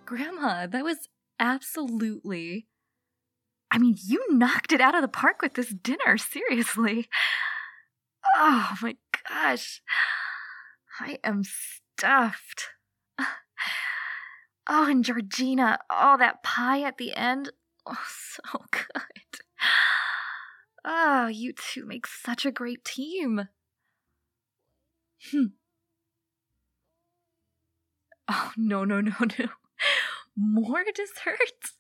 Grandma, that was absolutely... I mean, you knocked it out of the park with this dinner, seriously. Oh my gosh. I am stuffed. Oh, and Georgina, oh, that pie at the end. Oh, so good. Oh, you two make such a great team. Oh, no. More desserts?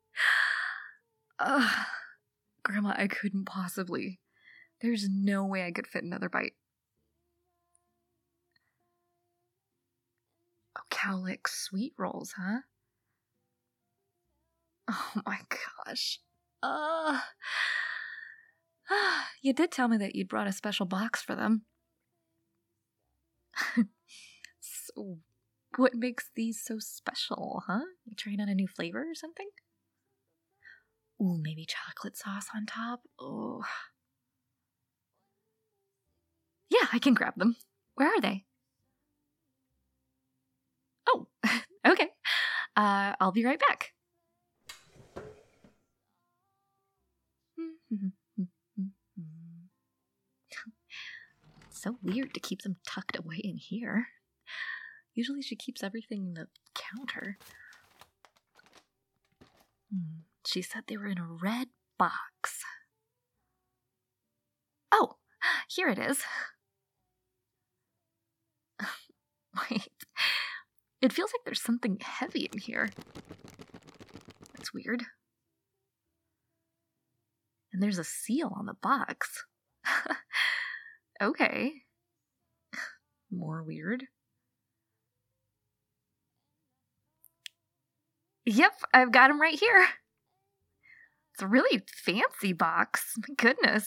Grandma, I couldn't possibly. There's no way I could fit another bite. Oh, cowlick sweet rolls, huh? Oh my gosh. You did tell me that you'd brought a special box for them. So, what makes these so special, huh? You trying out a new flavor or something? Ooh, maybe chocolate sauce on top? Oh. Yeah, I can grab them. Where are they? Oh, okay. I'll be right back. It's so weird to keep them tucked away in here. Usually she keeps everything in the counter. She said they were in a red box. Oh, here it is. Wait. It feels like there's something heavy in here. That's weird. And there's a seal on the box. Okay. More weird. Yep, I've got him right here. It's a really fancy box. My goodness.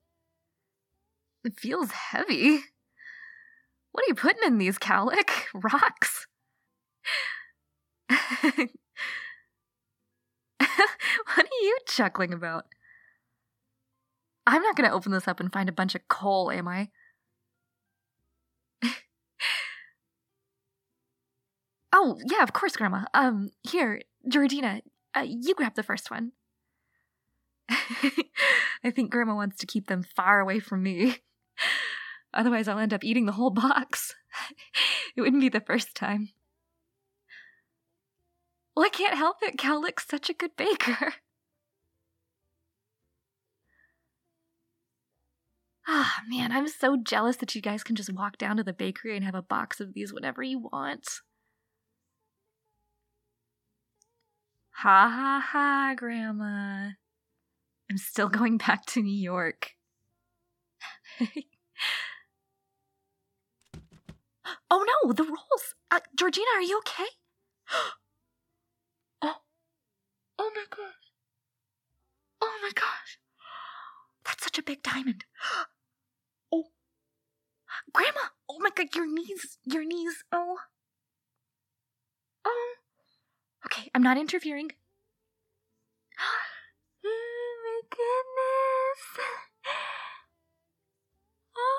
It feels heavy. What are you putting in these, cowlick? Rocks? What are you chuckling about? I'm not going to open this up and find a bunch of coal, am I? Oh, yeah, of course, Grandma. Here, Georgina, you grab the first one. I think Grandma wants to keep them far away from me. Otherwise, I'll end up eating the whole box. It wouldn't be the first time. Well, I can't help it. Cowlick's such a good baker. Ah, man, I'm so jealous that you guys can just walk down to the bakery and have a box of these whenever you want. Ha ha ha, Grandma. I'm still going back to New York. Oh no, the rolls! Georgina, are you okay? Oh my gosh. Oh my gosh. That's such a big diamond. Oh. Grandma! Oh my god, your knees. Oh. Oh. Okay, I'm not interfering. Oh my goodness. Oh.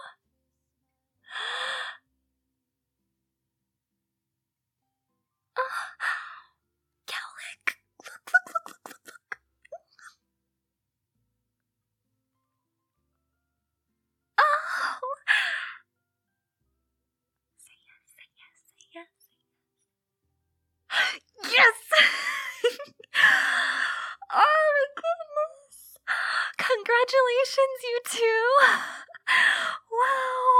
Cowlick. Look. Oh. Say yes. Yes! Oh my goodness. Congratulations, you two. Wow.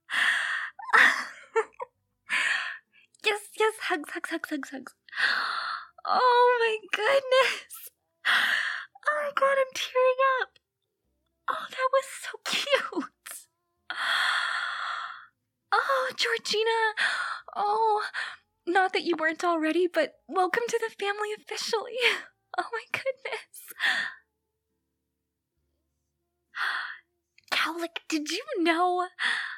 Yes, hugs. Oh my goodness. Oh my god, I'm tearing up. Oh, that was so cute. Oh, Georgina. Oh, not that you weren't already, but welcome to the family officially. Oh my goodness. Cowlick, did you know?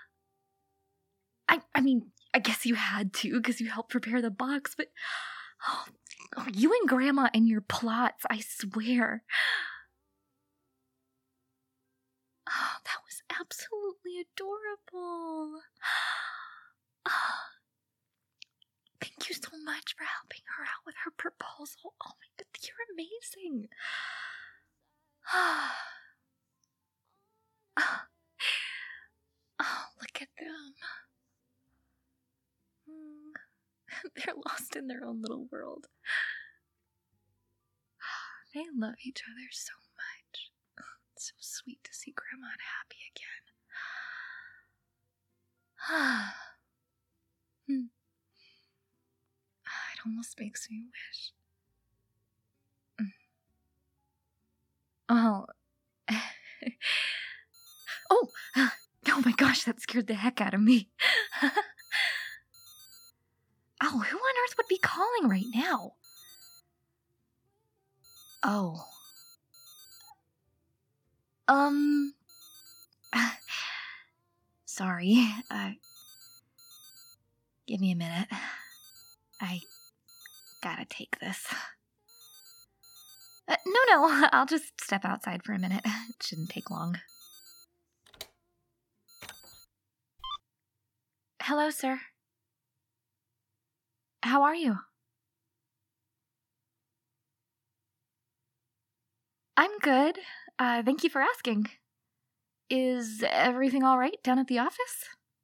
I mean, I guess you had to because you helped prepare the box, but you and Grandma and your plots, I swear. Oh, that was absolutely adorable. Thank you so much for helping her out with her proposal. Oh my god, you're amazing. Oh, look at them. They're lost in their own little world. They love each other so much. It's so sweet to see Grandma happy again. It almost makes me wish. Oh. Oh! Oh my gosh, that scared the heck out of me. Oh, who on earth would be calling right now? Oh. Sorry. Give me a minute. I gotta take this. No, I'll just step outside for a minute. It shouldn't take long. Hello, sir. How are you? I'm good. Thank you for asking. Is everything all right down at the office?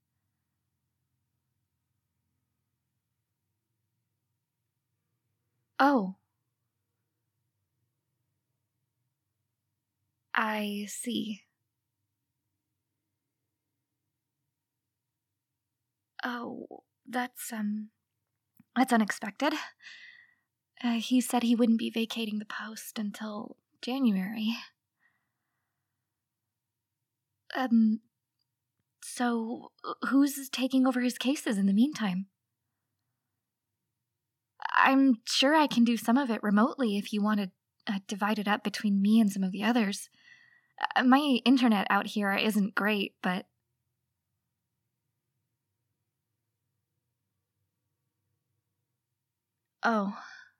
Oh. I see. Oh, that's unexpected. He said he wouldn't be vacating the post until January. So who's taking over his cases in the meantime? I'm sure I can do some of it remotely if you want to divide it up between me and some of the others. My internet out here isn't great, but... Oh.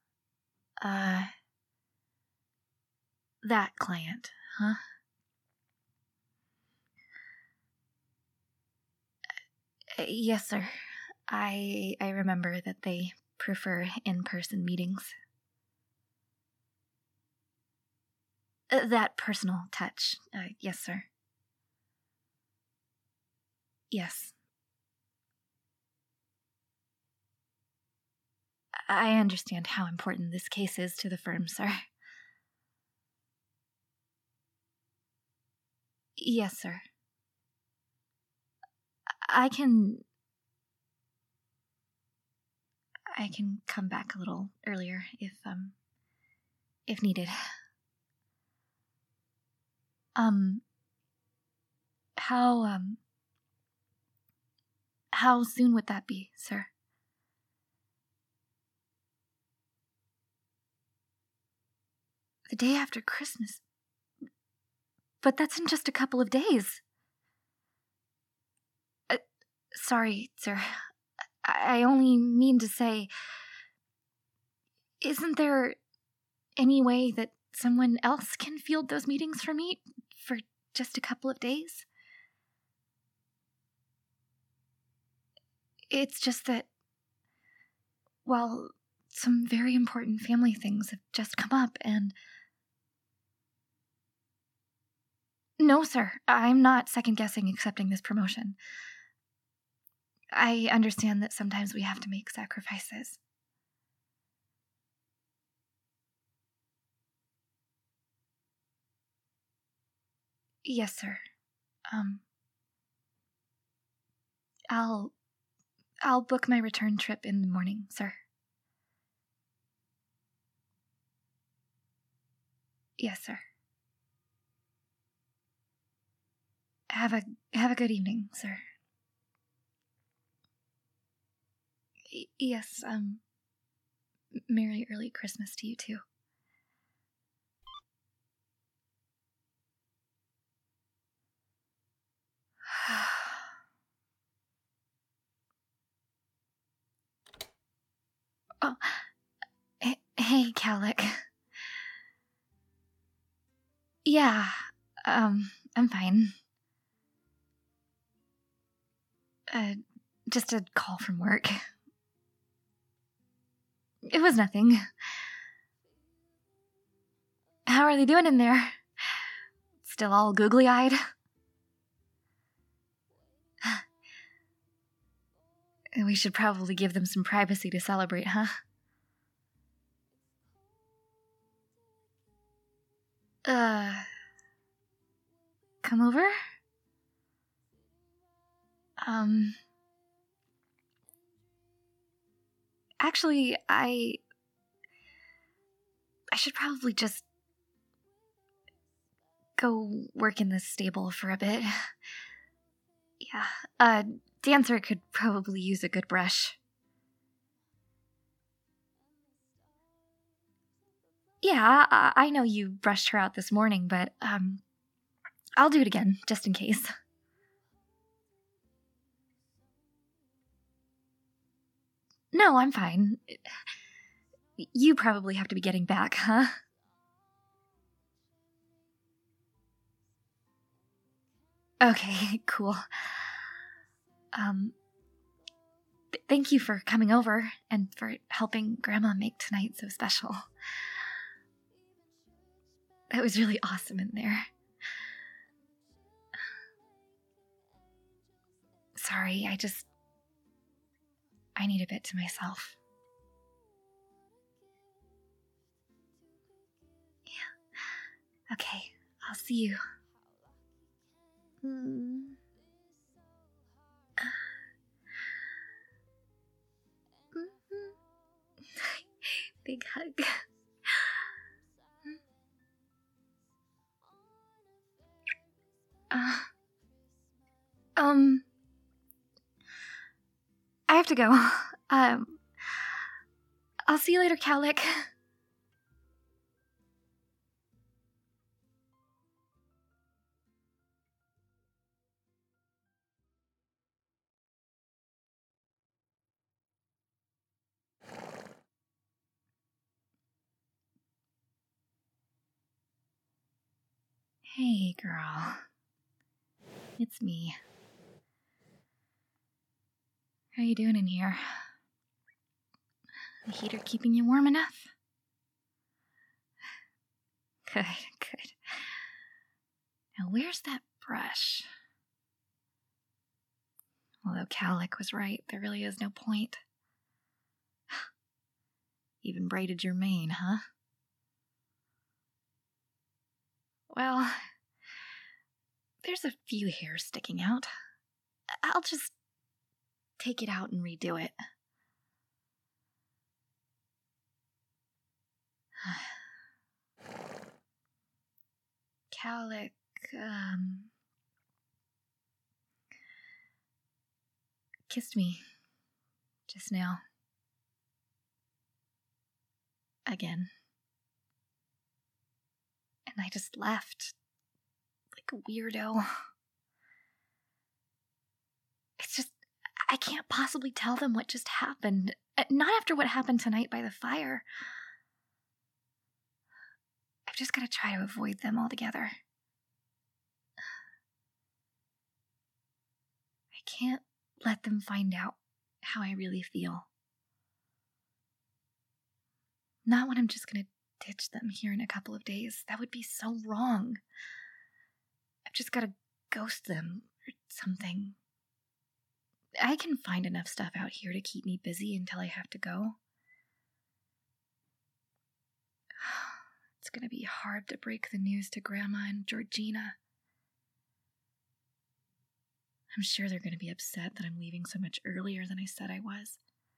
That client, huh? Yes, sir. I remember that they prefer in-person meetings. That personal touch. Yes, sir. Yes. I understand how important this case is to the firm, sir. Yes, sir. I can come back a little earlier if needed. How soon would that be, sir? The day after Christmas. But that's in just a couple of days. Sorry, sir. I only mean to say, isn't there any way that someone else can field those meetings for me for just a couple of days? It's just that, well, some very important family things have just come up and... No, sir. I'm not second-guessing accepting this promotion. I understand that sometimes we have to make sacrifices. Yes, sir. I'll book my return trip in the morning, sir. Yes, sir. Have a good evening, sir. Yes, Merry early Christmas to you too. Oh, hey, Calic. Yeah, I'm fine. Just a call from work. It was nothing. How are they doing in there? Still all googly-eyed? We should probably give them some privacy to celebrate, huh? Come over? Actually, I should probably just go work in the stable for a bit. Yeah, Dancer could probably use a good brush. Yeah, I know you brushed her out this morning, but, I'll do it again, just in case. No, I'm fine. You probably have to be getting back, huh? Okay, cool. Thank you for coming over and for helping Grandma make tonight so special. That was really awesome in there. Sorry, I need a bit to myself. Yeah. Okay, I'll see you. Big hug. I have to go. I'll see you later, Cowlick. Hey, girl. It's me. How you doing in here? The heater keeping you warm enough? Good, good. Now, where's that brush? Although Cowlick was right, there really is no point. Even braided your mane, huh? Well, there's a few hairs sticking out. I'll just take it out and redo it. Cowlick, kissed me just now. Again. And I just left. Like a weirdo. It's just, I can't possibly tell them what just happened. Not after what happened tonight by the fire. I've just got to try to avoid them altogether. I can't let them find out how I really feel. Not when I'm just going to ditch them here in a couple of days. That would be so wrong. I've just got to ghost them or something. I can find enough stuff out here to keep me busy until I have to go. It's going to be hard to break the news to Grandma and Georgina. I'm sure they're going to be upset that I'm leaving so much earlier than I said I was.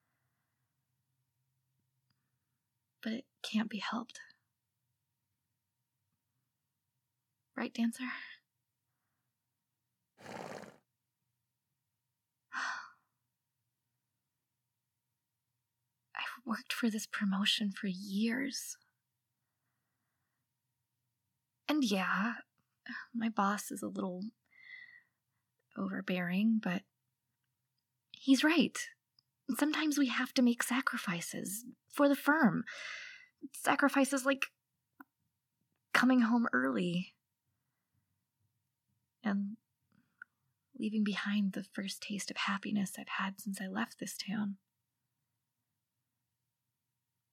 But it can't be helped. Right, Dancer? I've worked for this promotion for years. And yeah, my boss is a little overbearing, but he's right. Sometimes we have to make sacrifices for the firm. Sacrifices like coming home early and leaving behind the first taste of happiness I've had since I left this town.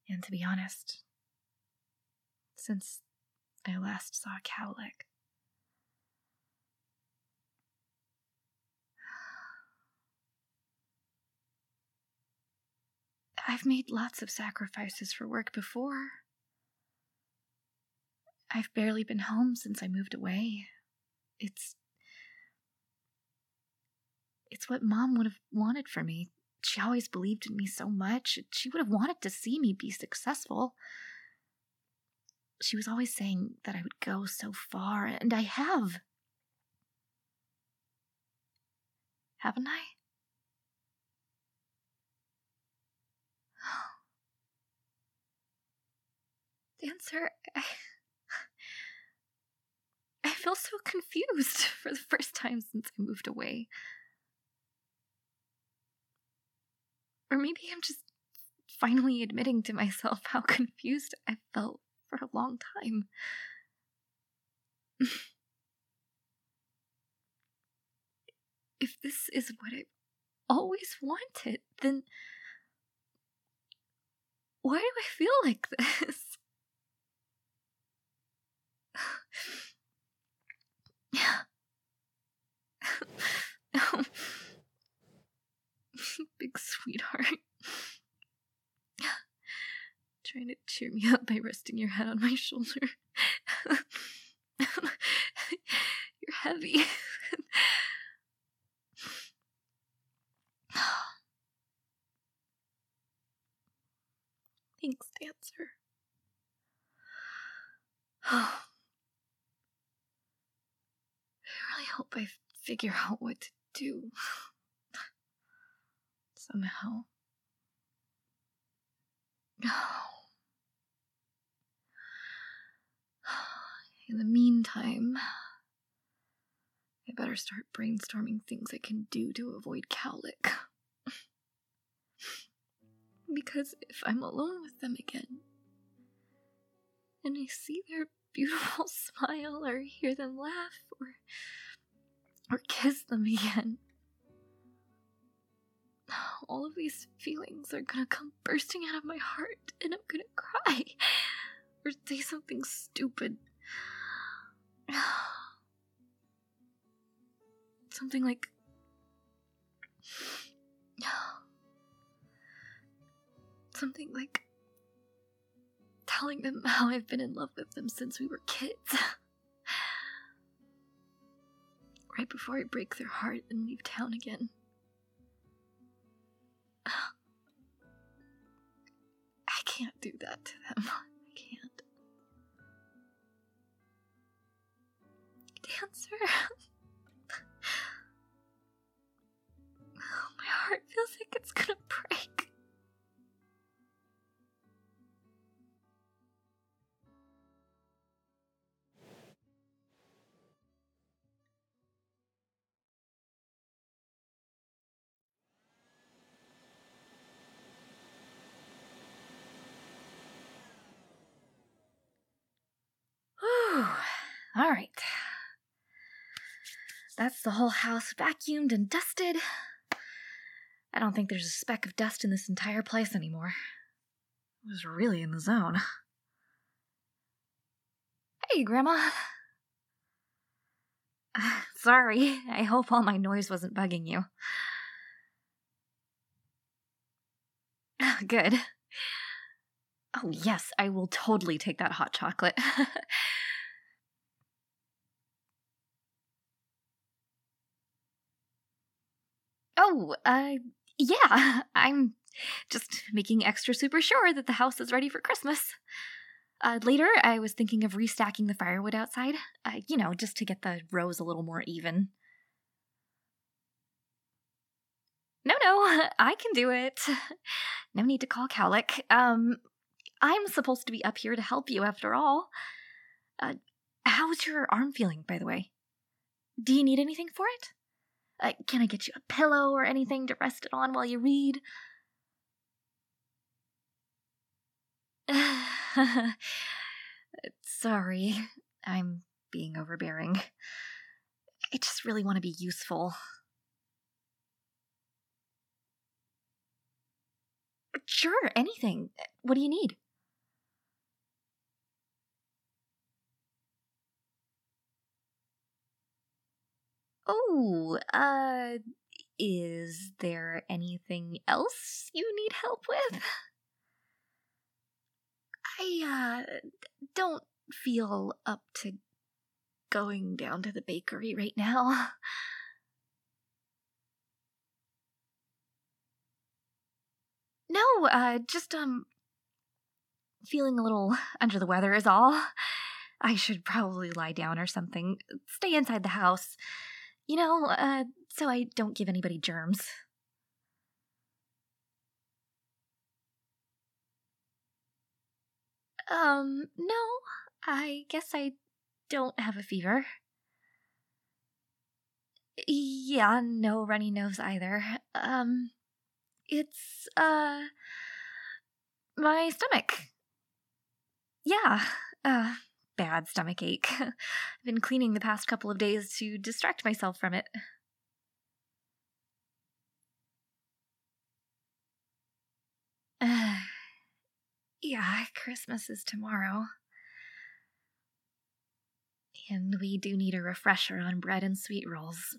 And to be honest, since I last saw Cowlick, I've made lots of sacrifices for work before. I've barely been home since I moved away. It's what Mom would have wanted for me. She always believed in me so much. She would have wanted to see me be successful. She was always saying that I would go so far, and I have. Haven't I? Dancer, I feel so confused for the first time since I moved away. Or maybe I'm just finally admitting to myself how confused I felt for a long time. If this is what I always wanted, then why do I feel like this? Big sweetheart. Trying to cheer me up by resting your head on my shoulder. You're heavy. Thanks, Dancer. I really hope I figure out what to do. Somehow. In the meantime, I better start brainstorming things I can do to avoid Cowlick. Because if I'm alone with them again, and I see their beautiful smile, or hear them laugh, or kiss them again, all of these feelings are gonna come bursting out of my heart, and I'm gonna cry, or say something stupid. Something like, telling them how I've been in love with them since we were kids. Right before I break their heart and leave town again. I can't do that to them. I can't. Dancer. My heart feels like it's gonna break. All right. That's the whole house vacuumed and dusted. I don't think there's a speck of dust in this entire place anymore. I was really in the zone. Hey, Grandma. Sorry, I hope all my noise wasn't bugging you. Good. Oh, yes, I will totally take that hot chocolate. Oh, yeah, I'm just making extra super sure that the house is ready for Christmas. Later, I was thinking of restacking the firewood outside, just to get the rows a little more even. No, I can do it. No need to call Cowlick. I'm supposed to be up here to help you after all. How's your arm feeling, by the way? Do you need anything for it? Can I get you a pillow or anything to rest it on while you read? Sorry, I'm being overbearing. I just really want to be useful. Sure, anything. What do you need? Oh, is there anything else you need help with? I don't feel up to going down to the bakery right now. No, just, feeling a little under the weather is all. I should probably lie down or something. Stay inside the house. So I don't give anybody germs. No, I guess I don't have a fever. Yeah, no runny nose either. It's, my stomach. Yeah, uh, bad stomach ache. I've been cleaning the past couple of days to distract myself from it. Yeah, Christmas is tomorrow. And we do need a refresher on bread and sweet rolls.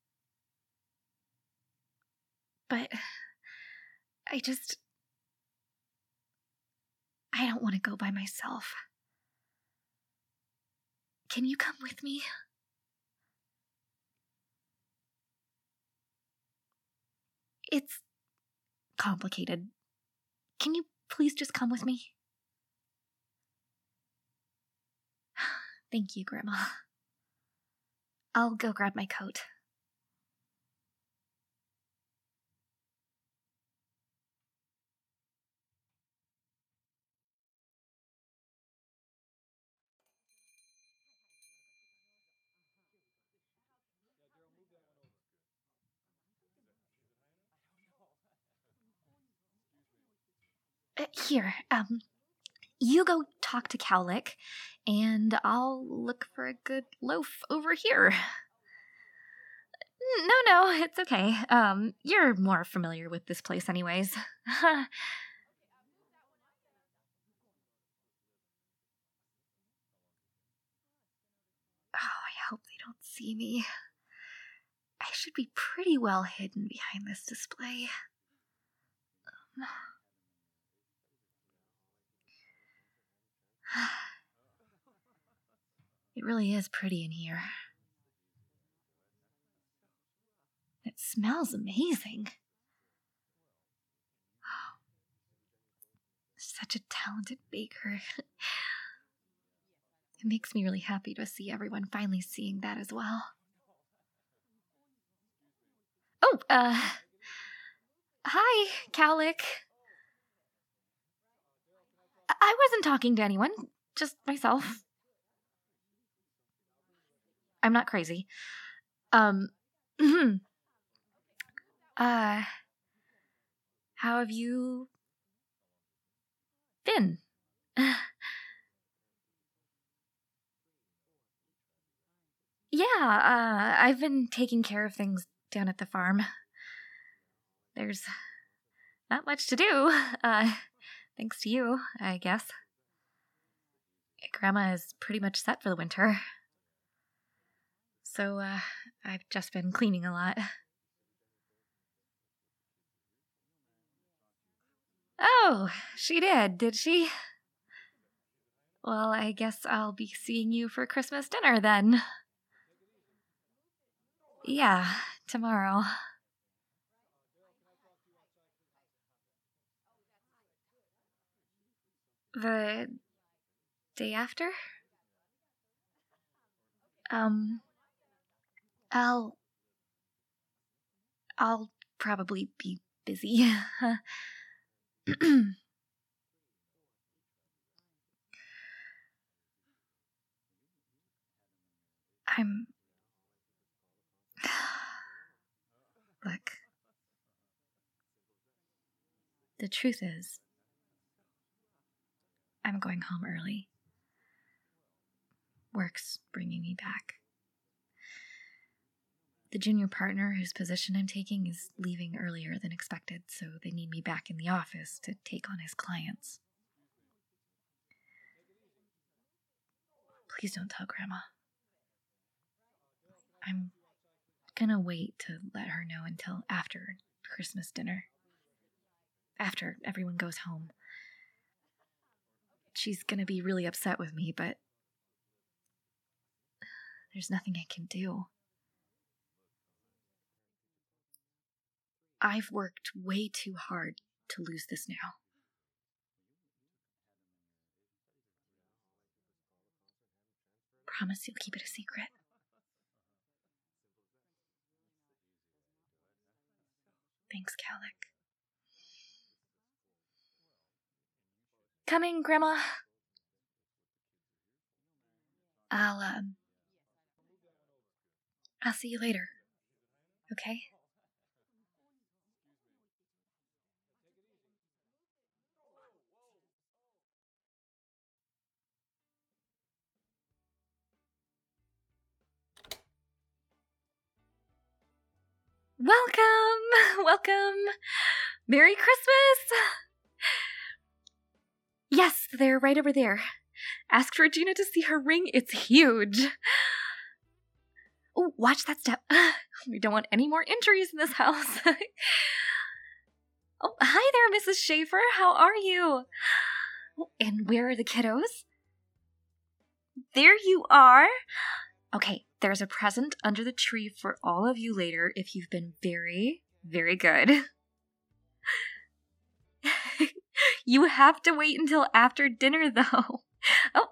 But I don't want to go by myself. Can you come with me? It's complicated. Can you please just come with me? Thank you, Grandma. I'll go grab my coat. Here, you go talk to Cowlick, and I'll look for a good loaf over here. No, it's okay. You're more familiar with this place anyways. Oh, I hope they don't see me. I should be pretty well hidden behind this display. It really is pretty in here. It smells amazing. Such a talented baker. It makes me really happy to see everyone finally seeing that as well. Oh, hi, Cowlick. I wasn't talking to anyone, just myself. I'm not crazy. How have you been? Yeah, I've been taking care of things down at the farm. There's not much to do, thanks to you, I guess. Grandma is pretty much set for the winter. So, I've just been cleaning a lot. Oh, she did she? Well, I guess I'll be seeing you for Christmas dinner then. Yeah, tomorrow. The day after? Um, I'll probably be busy. I'm... Look. The truth is, I'm going home early. Work's bringing me back. The junior partner whose position I'm taking is leaving earlier than expected, so they need me back in the office to take on his clients. Please don't tell Grandma. I'm gonna wait to let her know until after Christmas dinner. After everyone goes home. She's gonna be really upset with me, but there's nothing I can do. I've worked way too hard to lose this now. Promise you'll keep it a secret. Thanks, Calic. Coming, Grandma. I'll see you later. Okay? Welcome! Welcome! Merry Christmas! Yes, they're right over there. Ask Regina to see her ring. It's huge. Oh, watch that step. We don't want any more injuries in this house. Oh, hi there, Mrs. Schaefer. How are you? Oh, and where are the kiddos? There you are. Okay, there's a present under the tree for all of you later if you've been very, very good. You have to wait until after dinner, though. Oh.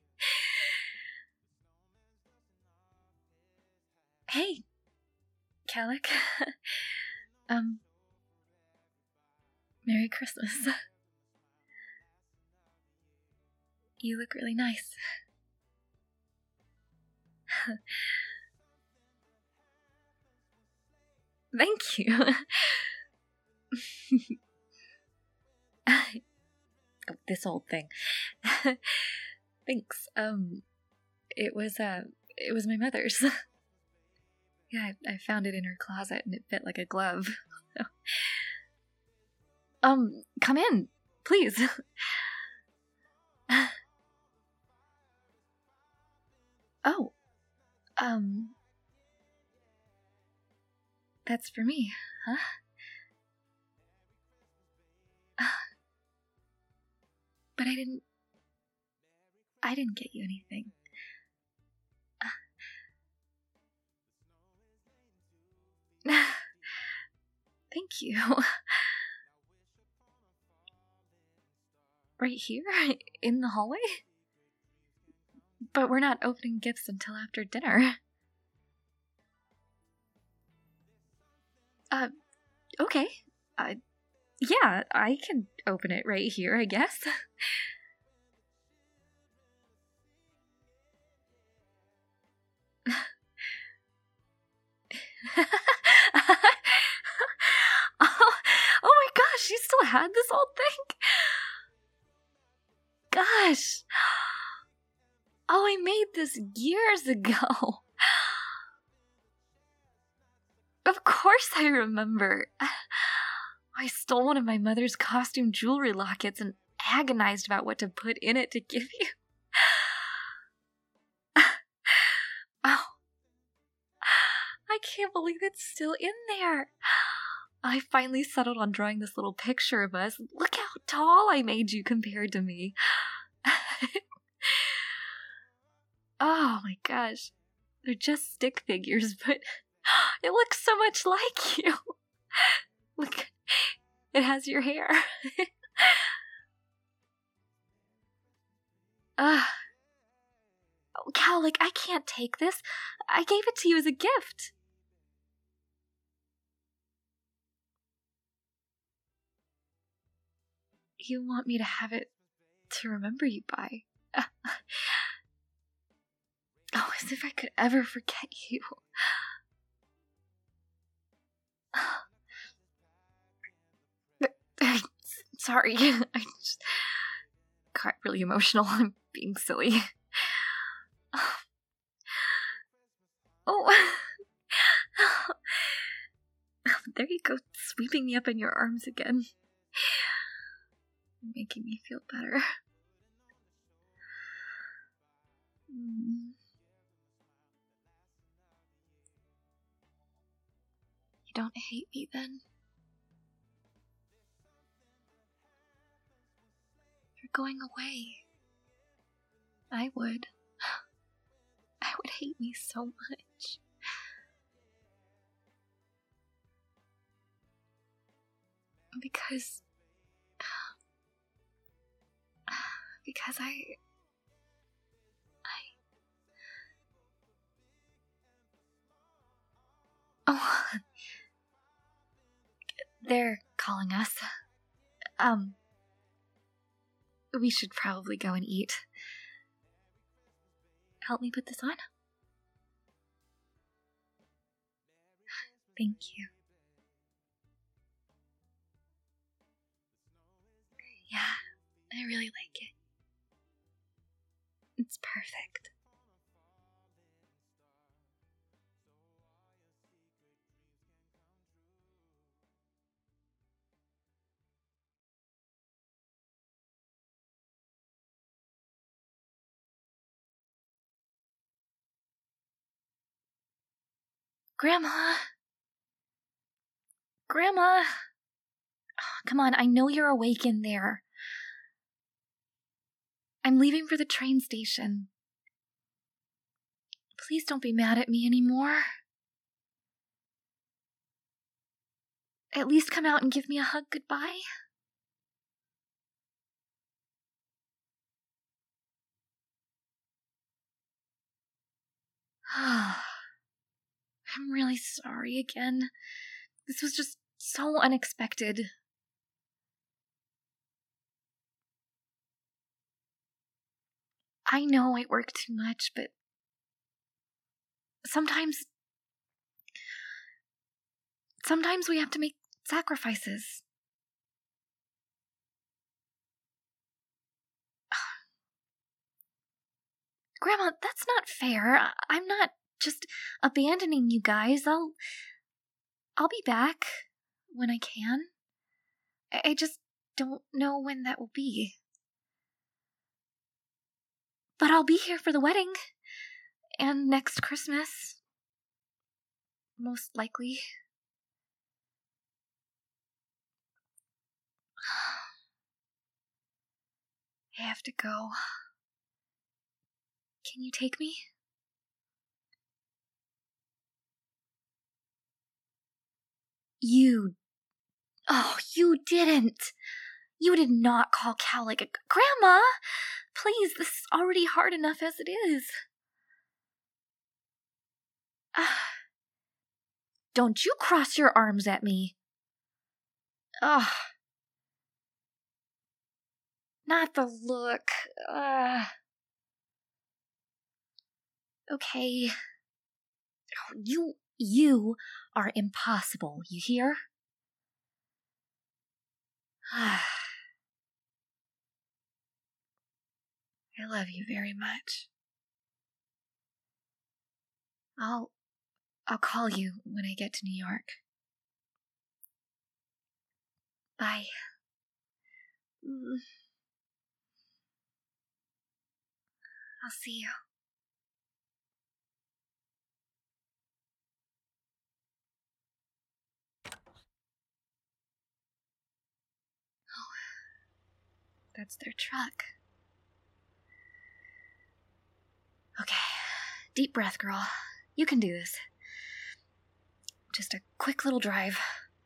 Hey, Calic. Merry Christmas. You look really nice. Thank you. Oh, this old thing. Thanks. It was my mother's. Yeah, I found it in her closet and it fit like a glove. Come in, please. Oh, that's for me, huh? But I didn't get you anything. Thank you. Right here? In the hallway? But we're not opening gifts until after dinner. Okay. Yeah, I can open it right here, I guess. Oh my gosh, you still had this old thing? Gosh. Oh, I made this years ago. Of course I remember. I stole one of my mother's costume jewelry lockets and agonized about what to put in it to give you. Oh, I can't believe it's still in there. I finally settled on drawing this little picture of us. Look how tall I made you compared to me. Oh my gosh. They're just stick figures, but it looks so much like you. Look, it has your hair. Oh, Calic, I can't take this. I gave it to you as a gift. You want me to have it to remember you by. Oh, as if I could ever forget you. Sorry, I just got really emotional. I'm being silly. Oh. lifting me up in your arms again. You're making me feel better. You don't hate me then? You're going away. I would. I would hate me so much. Because Oh, they're calling us. We should probably go and eat. Help me put this on? Thank you. Yeah, I really like it. It's perfect. Grandma! Grandma! Oh, come on, I know you're awake in there. I'm leaving for the train station. Please don't be mad at me anymore. At least come out and give me a hug goodbye. I'm really sorry again. This was just so unexpected. I know I work too much, but sometimes we have to make sacrifices. Grandma, that's not fair. I'm not just abandoning you guys. I'll be back when I can. I just don't know when that will be. But I'll be here for the wedding. And next Christmas. Most likely. I have to go. Can you take me? You didn't. You did not call Cal like a... Grandma! Please, this is already hard enough as it is. Don't you cross your arms at me. Ugh. Not the look. Okay. You are impossible, you hear? I love you very much. I'll call you when I get to New York. Bye. I'll see you. Oh, that's their truck. Okay, deep breath, girl. You can do this. Just a quick little drive.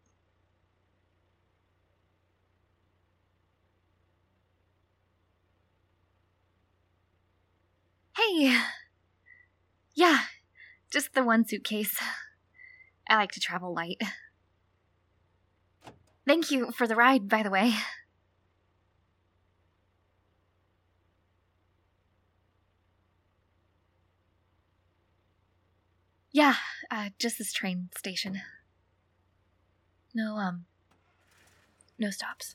Hey! Yeah, just the one suitcase. I like to travel light. Thank you for the ride, by the way. Yeah, just this train station. No stops.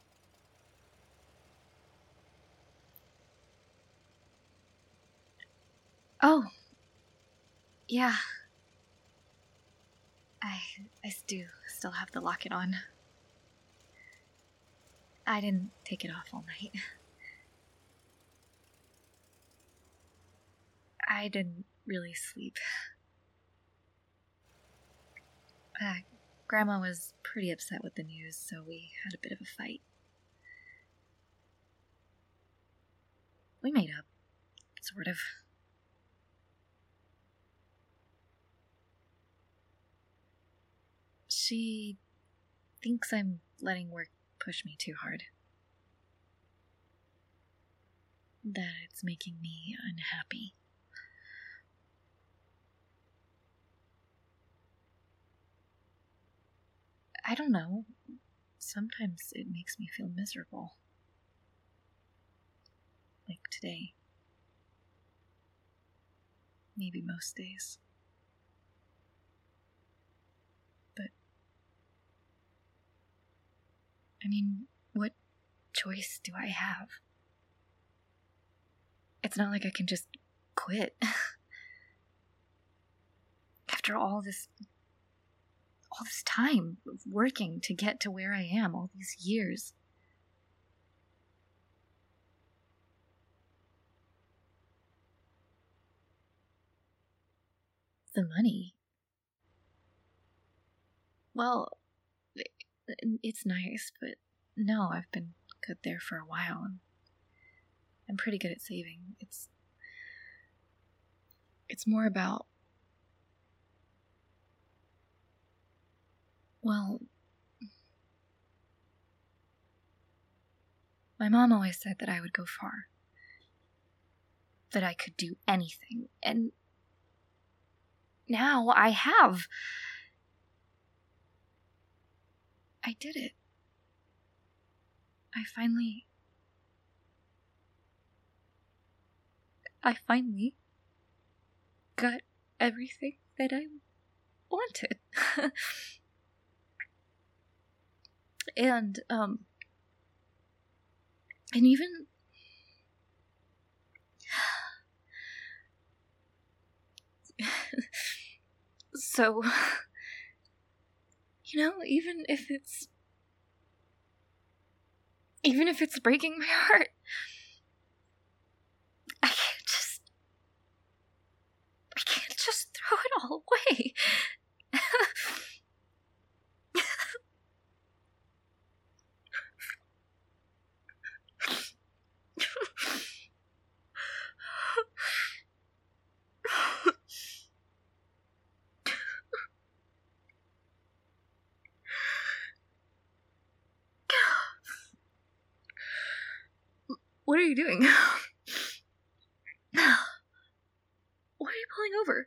Oh. Yeah. I do still have the locket on. I didn't take it off all night. I didn't really sleep. Grandma was pretty upset with the news, so we had a bit of a fight. We made up, sort of. She thinks I'm letting work push me too hard. That it's making me unhappy. I don't know. Sometimes it makes me feel miserable. Like today. Maybe most days. But, I mean, what choice do I have? It's not like I can just quit. After all this time of working to get to where I am, all these years. The money. Well, it's nice, but no, I've been good there for a while, and I'm pretty good at saving. It's more about, well, my mom always said that I would go far. That I could do anything, and now I have. I did it. I finally got everything that I wanted. and even so, even if it's breaking my heart, I can't just throw it all away. What are you doing? Why are you pulling over?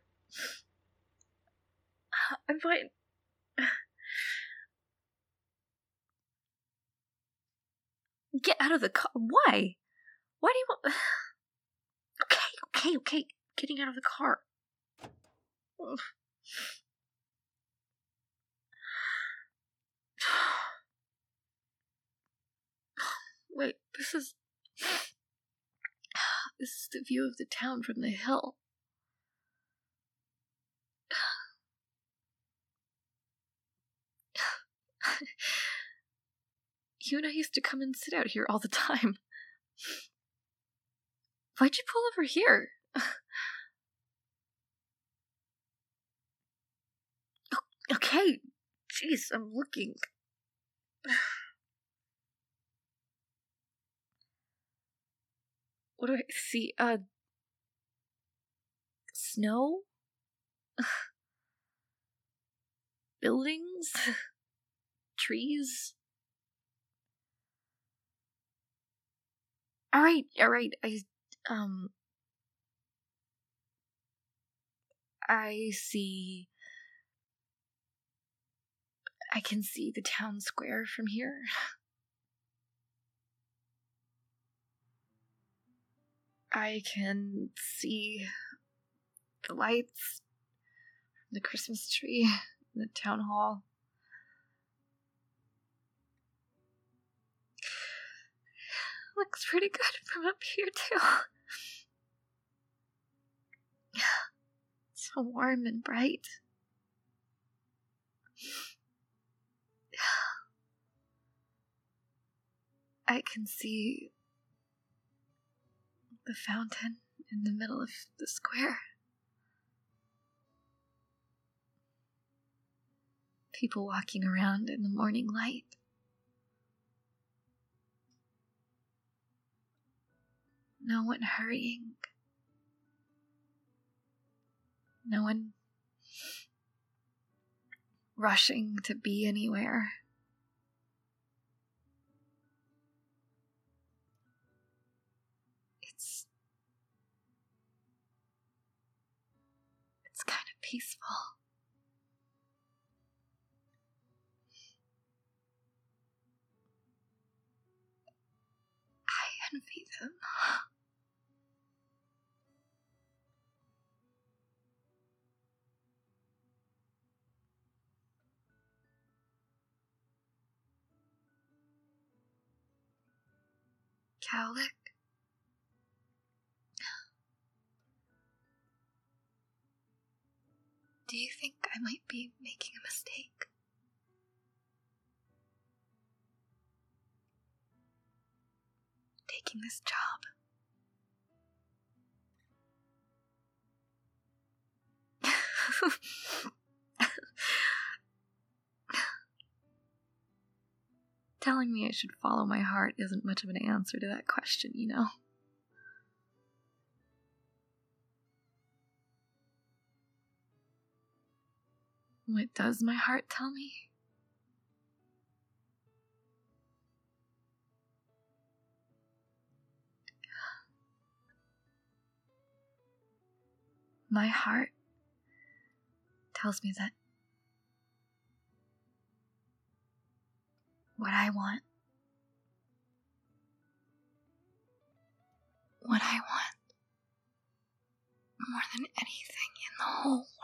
I'm fine. Get out of the car. Why? Why do you want... Okay. Getting out of the car. Wait, this is the view of the town from the hill. You and I used to come and sit out here all the time. Why'd you pull over here? Okay, jeez, I'm looking. What do I see? Snow? Buildings? Trees? Alright, I see... I can see the town square from here. I can see the lights, the Christmas tree, the town hall. Looks pretty good from up here, too. So warm and bright. I can see the fountain in the middle of the square. People walking around in the morning light. No one hurrying. No one rushing to be anywhere. It's kind of peaceful. I envy them. Cowlick? Do you think I might be making a mistake? Taking this job? Telling me I should follow my heart isn't much of an answer to that question, you know? What does my heart tell me? My heart tells me that what I want more than anything in the whole